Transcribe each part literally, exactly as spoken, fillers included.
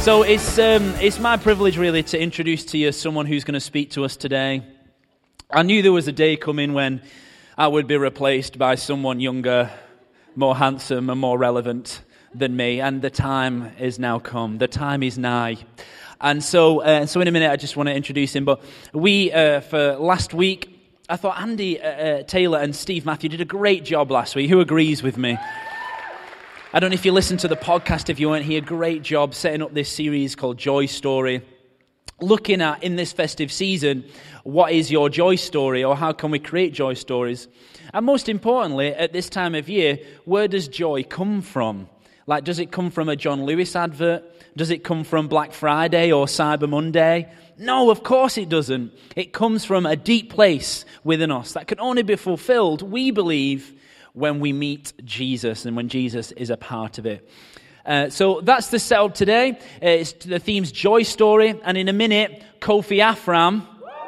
So it's um, it's my privilege really to introduce to you someone who's going to speak to us today. I knew there was a day coming when I would be replaced by someone younger, more handsome and more relevant than me, and the time is now come. The time is nigh. And so uh, so in a minute I just want to introduce him, but we, uh, for last week, I thought Andy uh, uh, Taylor and Steve Matthew did a great job last week. Who agrees with me? I don't know if you listened to the podcast, if you weren't here, great job setting up this series called Joy Story. Looking at, in this festive season, what is your joy story, or how can we create joy stories? And most importantly, at this time of year, where does joy come from? Like, does it come from a John Lewis advert? Does it come from Black Friday or Cyber Monday? No, of course it doesn't. It comes from a deep place within us that can only be fulfilled, we believe, when we meet Jesus and when Jesus is a part of it. Uh, so that's the setup today. Uh, it's the theme's Joy Story, and in a minute, Kofi Afram.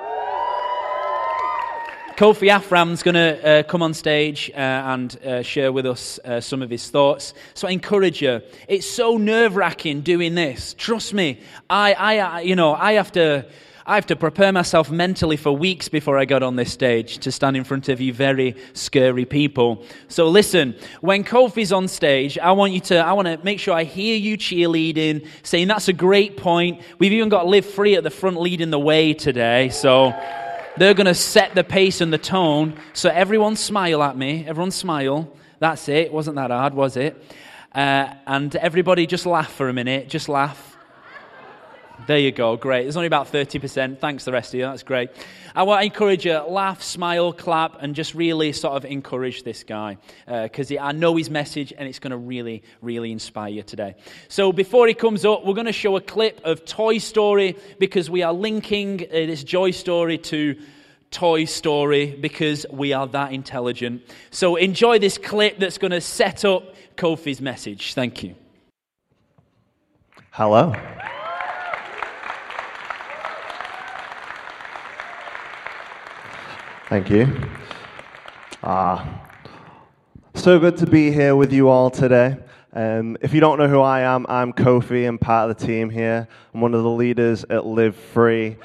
Kofi Afram's going to uh, come on stage uh, and uh, share with us uh, some of his thoughts. So I encourage you. It's so nerve-wracking doing this. Trust me. I, I, you know, I have to. I have to prepare myself mentally for weeks before I got on this stage to stand in front of you very scary people. So listen, when Kofi's on stage, I want you to, I want to make sure I hear you cheerleading, saying that's a great point. We've even got Live Free at the front leading the way today. So they're going to set the pace and the tone. So everyone smile at me. Everyone smile. That's it. It wasn't that hard, was it? Uh, and everybody just laugh for a minute. Just laugh. There you go, great. There's only about thirty percent. Thanks, the rest of you. That's great. I want to encourage you, laugh, smile, clap, and just really sort of encourage this guy. Because uh, I know his message, and it's going to really, really inspire you today. So before he comes up, we're going to show a clip of Toy Story, because we are linking uh, this Joy Story to Toy Story, because we are that intelligent. So enjoy this clip that's going to set up Kofi's message. Thank you. Hello. Thank you. Ah, so good to be here with you all today. Um, if you don't know who I am, I'm Kofi. I'm part of the team here. I'm one of the leaders at Live Free.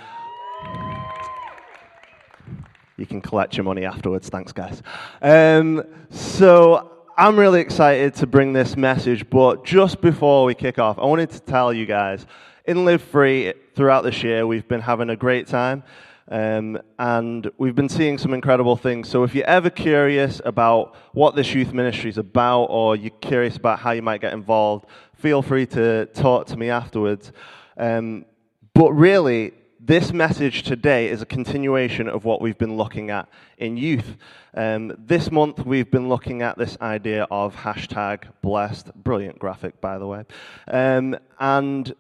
You can collect your money afterwards. Thanks, guys. Um, so I'm really excited to bring this message, but just before we kick off, I wanted to tell you guys, in Live Free, throughout this year, we've been having a great time. Um, and we've been seeing some incredible things. So if you're ever curious about what this youth ministry is about, or you're curious about how you might get involved, feel free to talk to me afterwards. Um, but really, this message today is a continuation of what we've been looking at in youth. Um, this month, we've been looking at this idea of hashtag blessed. Brilliant graphic, by the way. Um, and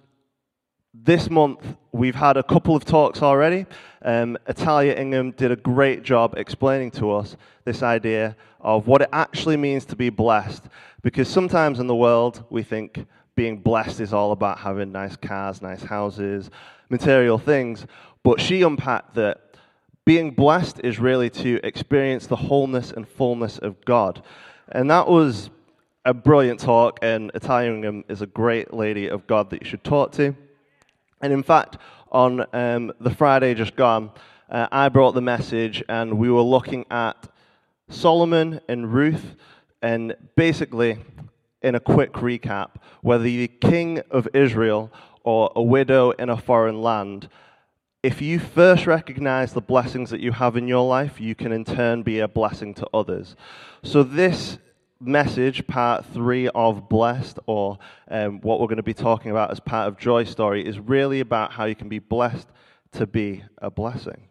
This month, we've had a couple of talks already. Um, Italia Ingham did a great job explaining to us this idea of what it actually means to be blessed. Because sometimes in the world, we think being blessed is all about having nice cars, nice houses, material things. But she unpacked that being blessed is really to experience the wholeness and fullness of God. And that was a brilliant talk, and Italia Ingham is a great lady of God that you should talk to. And in fact, on um, the Friday just gone, uh, I brought the message, and we were looking at Solomon and Ruth, and basically, in a quick recap, whether you're king of Israel or a widow in a foreign land, if you first recognize the blessings that you have in your life, you can in turn be a blessing to others. So this message, part three of Blessed, or um, what we're going to be talking about as part of Joy Story, is really about how you can be blessed to be a blessing.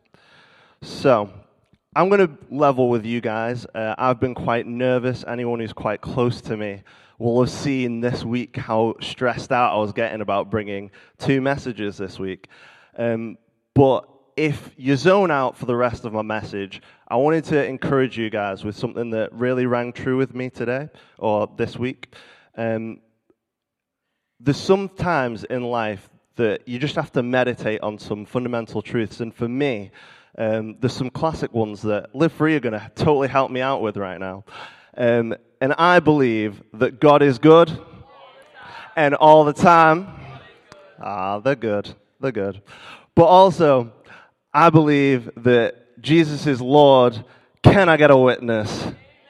So, I'm going to level with you guys. Uh, I've been quite nervous. Anyone who's quite close to me will have seen this week how stressed out I was getting about bringing two messages this week. Um, but if you zone out for the rest of my message, I wanted to encourage you guys with something that really rang true with me today, or this week. Um, there's some times in life that you just have to meditate on some fundamental truths, and for me, um, there's some classic ones that Live Free are going to totally help me out with right now. Um, and I believe that God is good, and all the time. Ah, they're good. They're good. But also, I believe that Jesus is Lord. Can I get a witness?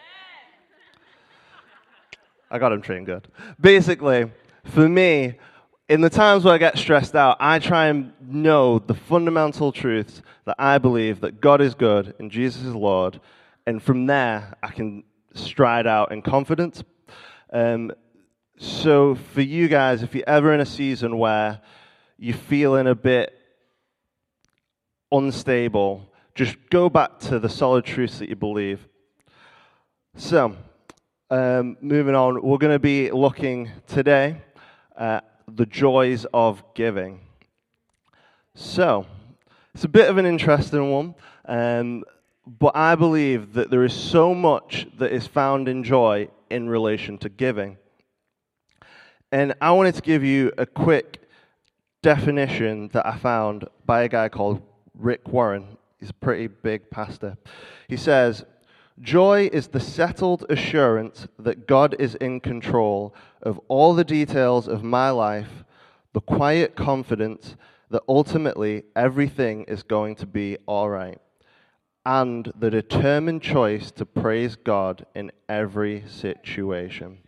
I got him trained good. Basically, for me, in the times where I get stressed out, I try and know the fundamental truths that I believe that God is good and Jesus is Lord. And from there, I can stride out in confidence. Um, so for you guys, if you're ever in a season where you're feeling a bit unstable, just go back to the solid truths that you believe. So, um, moving on, we're going to be looking today at the joys of giving. So, it's a bit of an interesting one, um, but I believe that there is so much that is found in joy in relation to giving. And I wanted to give you a quick definition that I found by a guy called Rick Warren. He's a pretty big pastor. He says, joy is the settled assurance that God is in control of all the details of my life, the quiet confidence that ultimately everything is going to be all right, and the determined choice to praise God in every situation.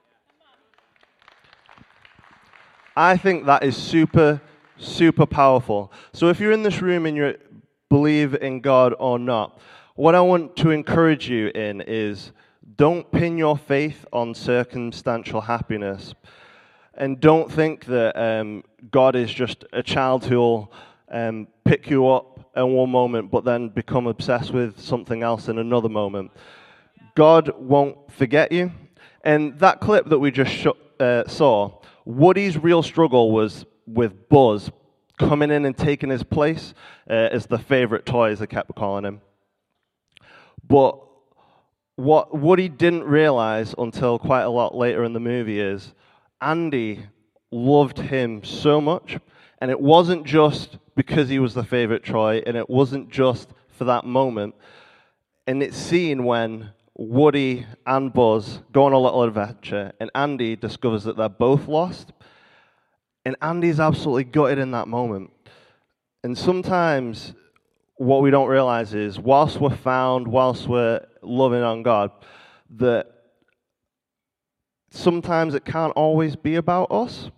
I think that is super, super powerful. So if you're in this room and you believe in God or not, what I want to encourage you in is don't pin your faith on circumstantial happiness. And don't think that um, God is just a child who will um, pick you up in one moment but then become obsessed with something else in another moment. God won't forget you. And that clip that we just sh- uh, saw, Woody's real struggle was with Buzz coming in and taking his place uh, as the favorite toy, as they kept calling him. But what Woody didn't realize until quite a lot later in the movie is Andy loved him so much, and it wasn't just because he was the favorite toy, and it wasn't just for that moment. And it's seen when Woody and Buzz go on a little adventure, and Andy discovers that they're both lost, and Andy's absolutely gutted in that moment. And sometimes what we don't realize is, whilst we're found, whilst we're loving on God, that sometimes it can't always be about us.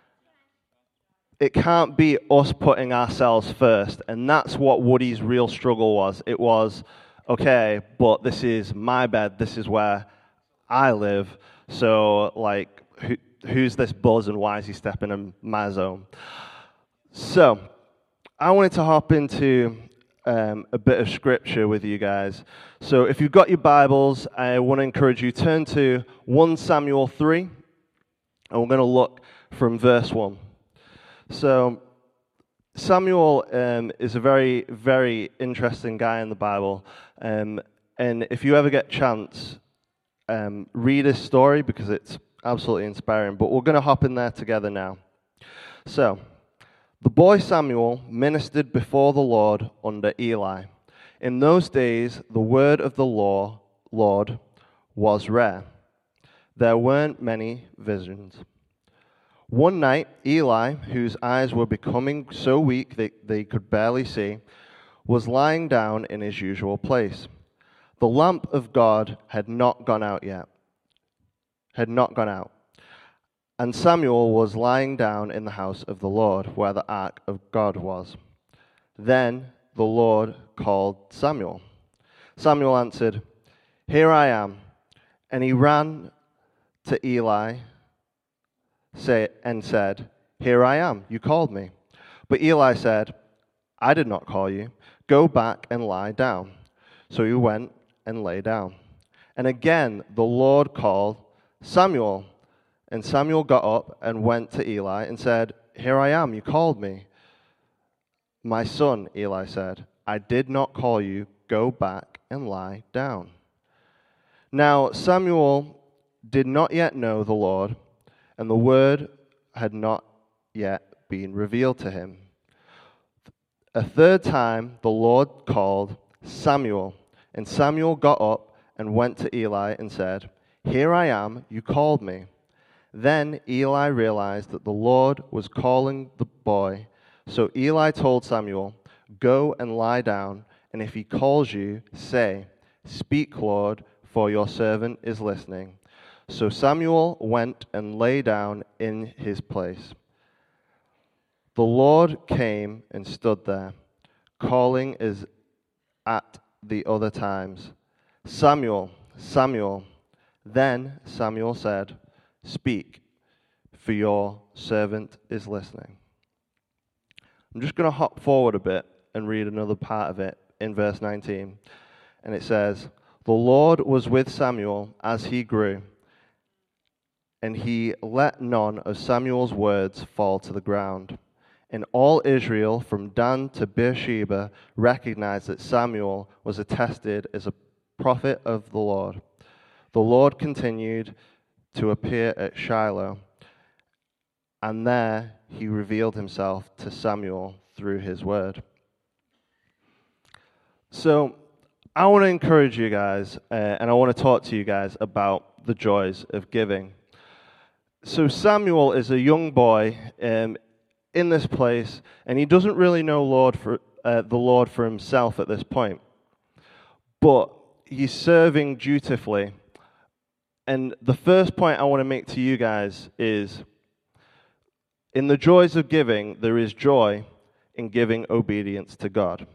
It can't be us putting ourselves first. And that's what Woody's real struggle was. It was, okay, but this is my bed. This is where I live. So, like, who, who's this Buzz and why is he stepping in my zone? So, I wanted to hop into Um, a bit of scripture with you guys. So if you've got your Bibles, I want to encourage you, turn to First Samuel three, and we're going to look from verse one. So Samuel um, is a very, very interesting guy in the Bible, um, and if you ever get a chance, um, read his story because it's absolutely inspiring, but we're going to hop in there together now. So, the boy Samuel ministered before the Lord under Eli. In those days, the word of the law, Lord was rare. There weren't many visions. One night, Eli, whose eyes were becoming so weak that they could barely see, was lying down in his usual place. The lamp of God had not gone out yet. Had not gone out. And Samuel was lying down in the house of the Lord, where the ark of God was. Then the Lord called Samuel. Samuel answered, "Here I am." And he ran to Eli and said, "Here I am, you called me." But Eli said, "I did not call you. Go back and lie down." So he went and lay down. And again the Lord called, "Samuel." And Samuel got up and went to Eli and said, "Here I am, you called me." "My son," Eli said, "I did not call you. Go back and lie down." Now Samuel did not yet know the Lord, and the word had not yet been revealed to him. A third time the Lord called, "Samuel." And Samuel got up and went to Eli and said, "Here I am, you called me." Then Eli realized that the Lord was calling the boy. So Eli told Samuel, "Go and lie down, and if he calls you, say, 'Speak, Lord, for your servant is listening.'" So Samuel went and lay down in his place. The Lord came and stood there, calling as at the other times, "Samuel, Samuel." Then Samuel said, "Speak, for your servant is listening." I'm just going to hop forward a bit and read another part of it in verse nineteen. And it says, "The Lord was with Samuel as he grew, and he let none of Samuel's words fall to the ground. And all Israel, from Dan to Beersheba, recognized that Samuel was attested as a prophet of the Lord. The Lord continued to appear at Shiloh, and there he revealed himself to Samuel through his word." So I want to encourage you guys, uh, and I want to talk to you guys about the joys of giving. So Samuel is a young boy um, in this place, and he doesn't really know Lord for, uh, the Lord for himself at this point. But he's serving dutifully. And the first point I want to make to you guys is, in the joys of giving, there is joy in giving obedience to God.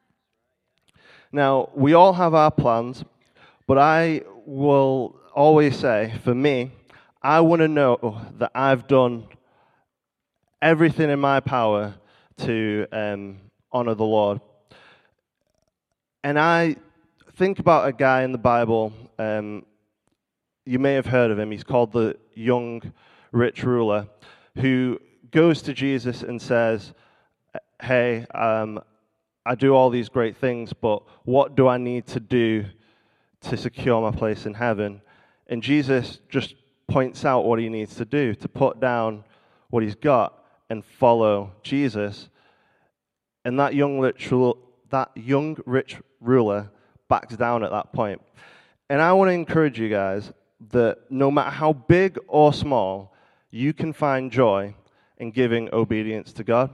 Now, we all have our plans, but I will always say, for me, I want to know that I've done everything in my power to um, honor the Lord. And I think about a guy in the Bible, um, you may have heard of him, he's called the young rich ruler, who goes to Jesus and says, "Hey, um, I do all these great things, but what do I need to do to secure my place in heaven?" And Jesus just points out what he needs to do, to put down what he's got and follow Jesus. And that young rich, that young rich ruler backs down at that point. And I want to encourage you guys that no matter how big or small, you can find joy in giving obedience to God.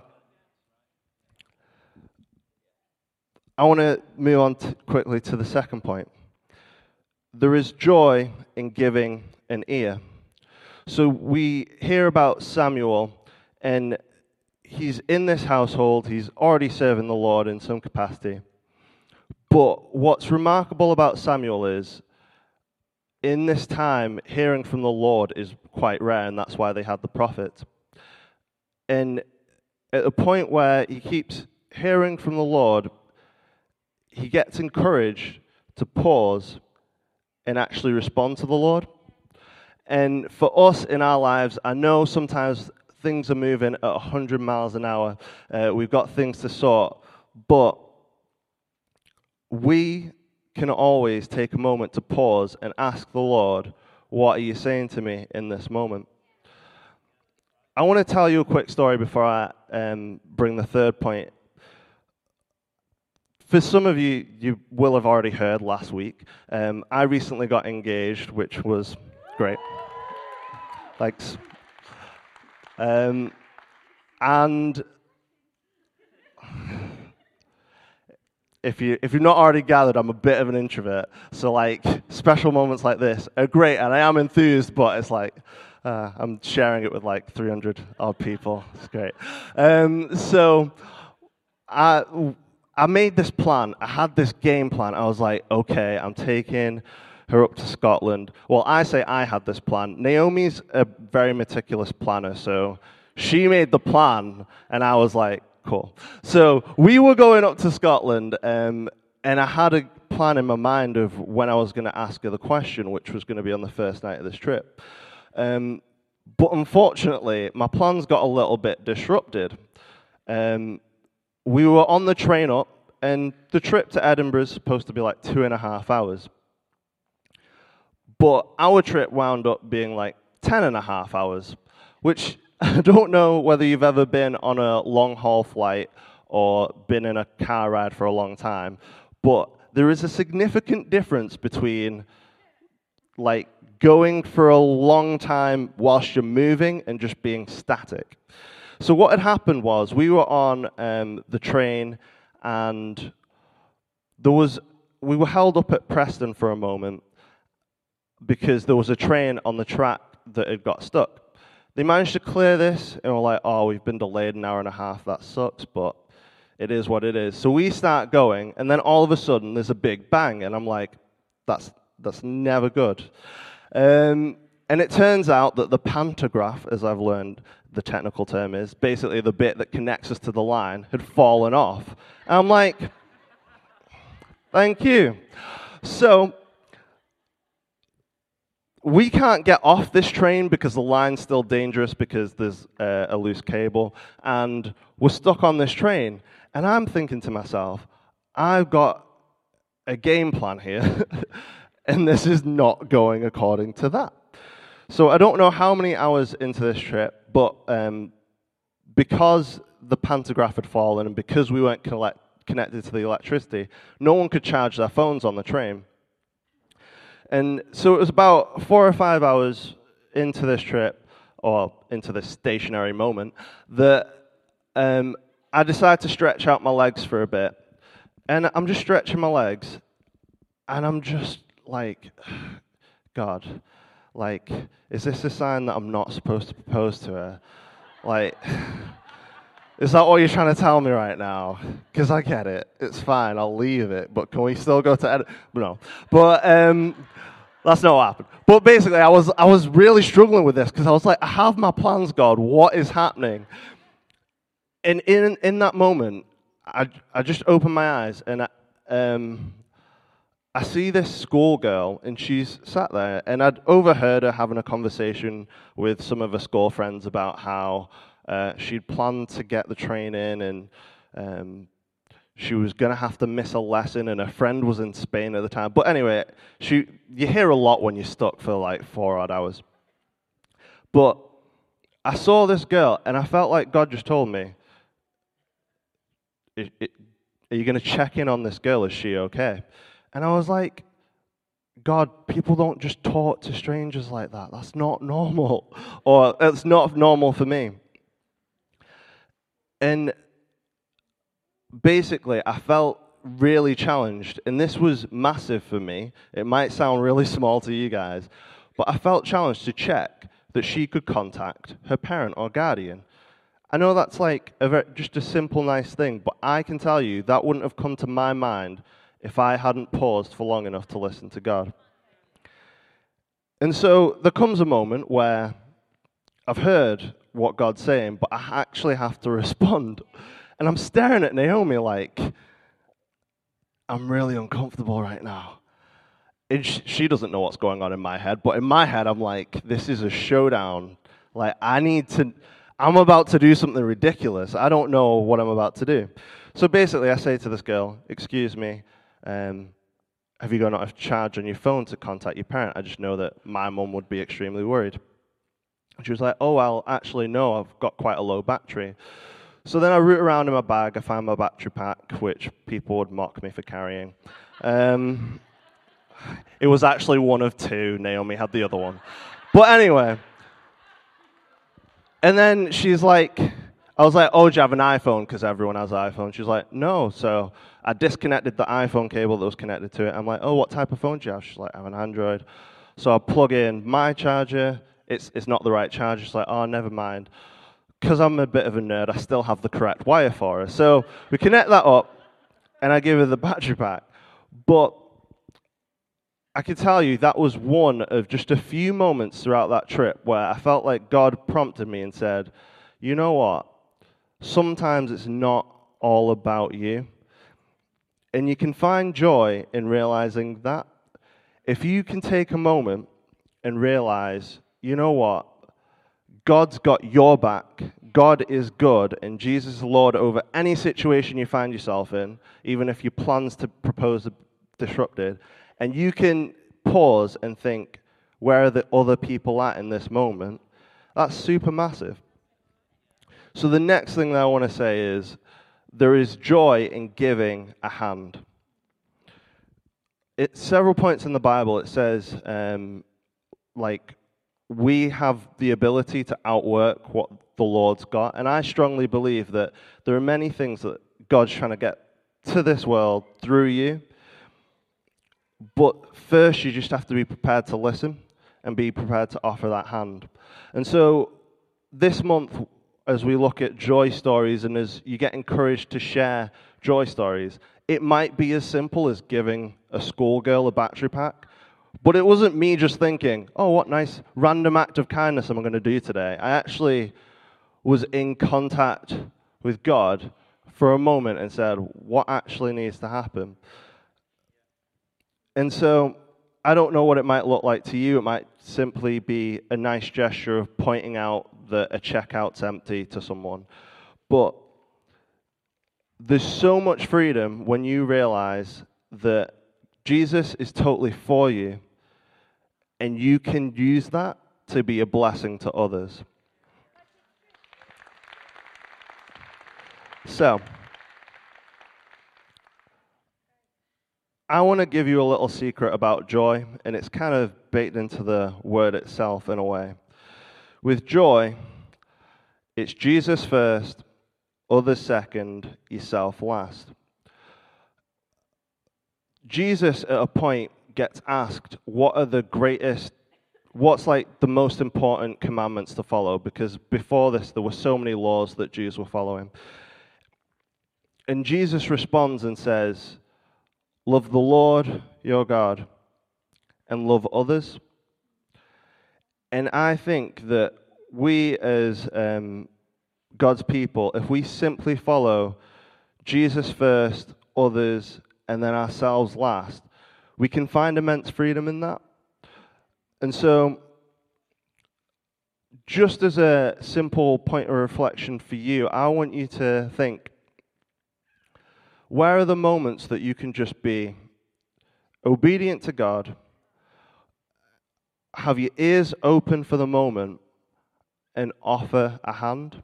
I want to move on to quickly to the second point. There is joy in giving an ear. So we hear about Samuel, and he's in this household. He's already serving the Lord in some capacity. But what's remarkable about Samuel is, in this time, hearing from the Lord is quite rare, and that's why they had the prophet. And at the point where he keeps hearing from the Lord, he gets encouraged to pause and actually respond to the Lord. And for us in our lives, I know sometimes things are moving at one hundred miles an hour. Uh, we've got things to sort. But we can always take a moment to pause and ask the Lord, "What are you saying to me in this moment?" I want to tell you a quick story before I um, bring the third point. For some of you, you will have already heard last week, um, I recently got engaged, which was great. Thanks. Um, and if you if you've not already gathered, I'm a bit of an introvert. So like special moments like this are great, and I am enthused, but it's like uh, I'm sharing it with like three hundred odd people. It's great. Um, so I. I made this plan. I had this game plan. I was like, okay, I'm taking her up to Scotland. Well, I say I had this plan. Naomi's a very meticulous planner, so she made the plan, and I was like, cool. So we were going up to Scotland, um, and I had a plan in my mind of when I was going to ask her the question, which was going to be on the first night of this trip. Um, but unfortunately, my plans got a little bit disrupted. Um, We were on the train up, and the trip to Edinburgh is supposed to be like two and a half hours. But our trip wound up being like ten and a half hours, which I don't know whether you've ever been on a long-haul flight or been in a car ride for a long time, but there is a significant difference between like going for a long time whilst you're moving and just being static. So what had happened was we were on um, the train, and there was we were held up at Preston for a moment because there was a train on the track that had got stuck. They managed to clear this, and we're like, oh, we've been delayed an hour and a half. That sucks, but it is what it is. So we start going, and then all of a sudden, there's a big bang, and I'm like, that's that's never good. Um, and it turns out that the pantograph, as I've learned the technical term is, basically the bit that connects us to the line, had fallen off. And I'm like, thank you. So we can't get off this train because the line's still dangerous because there's uh, a loose cable, and we're stuck on this train. And I'm thinking to myself, I've got a game plan here, and this is not going according to that. So I don't know how many hours into this trip, but um, because the pantograph had fallen and because we weren't collect- connected to the electricity, no one could charge their phones on the train. And so it was about four or five hours into this trip, or into this stationary moment, that um, I decided to stretch out my legs for a bit. And I'm just stretching my legs, and I'm just like, God, like, is this a sign that I'm not supposed to propose to her? Like, is that what you're trying to tell me right now? Because I get it. It's fine. I'll leave it. But can we still go to edit? No. But um, that's not what happened. But basically, I was I was really struggling with this because I was like, I have my plans, God. What is happening? And in in that moment, I I just opened my eyes, and I, um, I see this schoolgirl, and she's sat there, and I'd overheard her having a conversation with some of her school friends about how uh, she'd planned to get the train in, and um, she was going to have to miss a lesson, and her friend was in Spain at the time. But anyway, she you hear a lot when you're stuck for like four odd hours. But I saw this girl, and I felt like God just told me, it, it, are you going to check in on this girl? Is she okay? And I was like, God, people don't just talk to strangers like that. That's not normal. Or it's not normal for me. And basically, I felt really challenged. And this was massive for me. It might sound really small to you guys. But I felt challenged to check that she could contact her parent or guardian. I know that's like a very, just a simple, nice thing. But I can tell you that wouldn't have come to my mind if I hadn't paused for long enough to listen to God. And so there comes a moment where I've heard what God's saying, but I actually have to respond. And I'm staring at Naomi like, I'm really uncomfortable right now. And she doesn't know what's going on in my head, but in my head, I'm like, this is a showdown. Like, I need to, I'm about to do something ridiculous. I don't know what I'm about to do. So basically, I say to this girl, excuse me, Um, have you got a charge on your phone to contact your parent? I just know that my mum would be extremely worried. And she was like, oh, well, actually, no, I've got quite a low battery. So then I root around in my bag. I find my battery pack, which people would mock me for carrying. Um, it was actually one of two. Naomi had the other one. But anyway. And then she's like, I was like, oh, do you have an iPhone? Because everyone has an iPhone. She's like, no. So I disconnected the iPhone cable that was connected to it. I'm like, oh, what type of phone do you have? She's like, I have an Android. So I plug in my charger. It's it's not the right charger. She's like, oh, never mind. Because I'm a bit of a nerd, I still have the correct wire for her. So we connect that up, and I give her the battery pack. But I can tell you that was one of just a few moments throughout that trip where I felt like God prompted me and said, you know what? Sometimes it's not all about you. And you can find joy in realizing that. If you can take a moment and realize, you know what? God's got your back. God is good, and Jesus is Lord over any situation you find yourself in, even if your plans to propose are disrupted. And you can pause and think, where are the other people at in this moment? That's super massive. So the next thing that I want to say is, there is joy in giving a hand. At several points in the Bible, it says, um, like, we have the ability to outwork what the Lord's got. And I strongly believe that there are many things that God's trying to get to this world through you. But first, you just have to be prepared to listen and be prepared to offer that hand. And so this month, as we look at joy stories and as you get encouraged to share joy stories, it might be as simple as giving a schoolgirl a battery pack. But it wasn't me just thinking, oh, what nice random act of kindness am I going to do today? I actually was in contact with God for a moment and said, what actually needs to happen? And so I don't know what it might look like to you. It might simply be a nice gesture of pointing out that a checkout's empty to someone. But there's so much freedom when you realize that Jesus is totally for you, and you can use that to be a blessing to others. So, I want to give you a little secret about joy, and it's kind of baked into the word itself in a way. With joy, it's Jesus first, others second, yourself last. Jesus, at a point, gets asked, what are the greatest, what's like the most important commandments to follow? Because before this, there were so many laws that Jews were following. And Jesus responds and says, love the Lord your God and love others. And I think that we as um, God's people, if we simply follow Jesus first, others, and then ourselves last, we can find immense freedom in that. And so, just as a simple point of reflection for you, I want you to think, where are the moments that you can just be obedient to God, have your ears open for the moment, and offer a hand?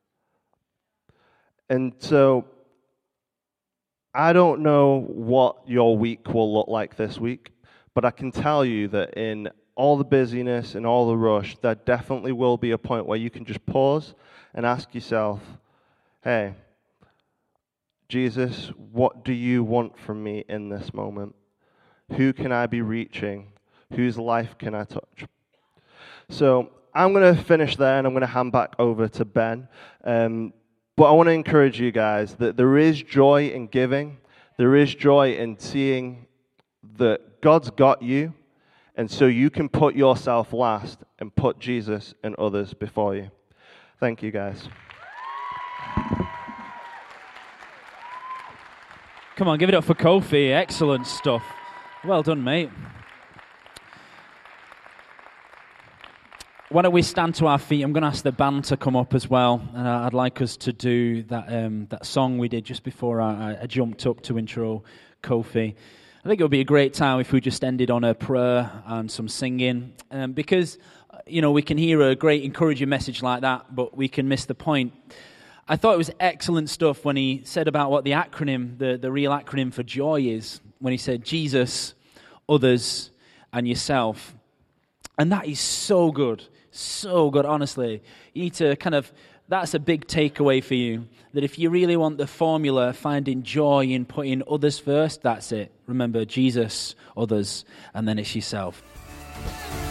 And so, I don't know what your week will look like this week, but I can tell you that in all the busyness and all the rush, there definitely will be a point where you can just pause and ask yourself, hey, Jesus, what do you want from me in this moment? Who can I be reaching? Whose life can I touch? So I'm going to finish there, and I'm going to hand back over to Ben. Um, but I want to encourage you guys that there is joy in giving. There is joy in seeing that God's got you, and so you can put yourself last and put Jesus and others before you. Thank you, guys. Come on, give it up for Kofi. Excellent stuff. Well done, mate. Why don't we stand to our feet? I'm going to ask the band to come up as well, and I'd like us to do that um, that song we did just before I, I jumped up to intro Kofi. I think it would be a great time if we just ended on a prayer and some singing, um, because, you know, we can hear a great encouraging message like that, but we can miss the point. I thought it was excellent stuff when he said about what the acronym, the, the real acronym for joy is, when he said Jesus, others, and yourself. And that is so good, so good, honestly. You need to kind of, that's a big takeaway for you, that if you really want the formula, finding joy in putting others first, that's it. Remember, Jesus, others, and then it's yourself.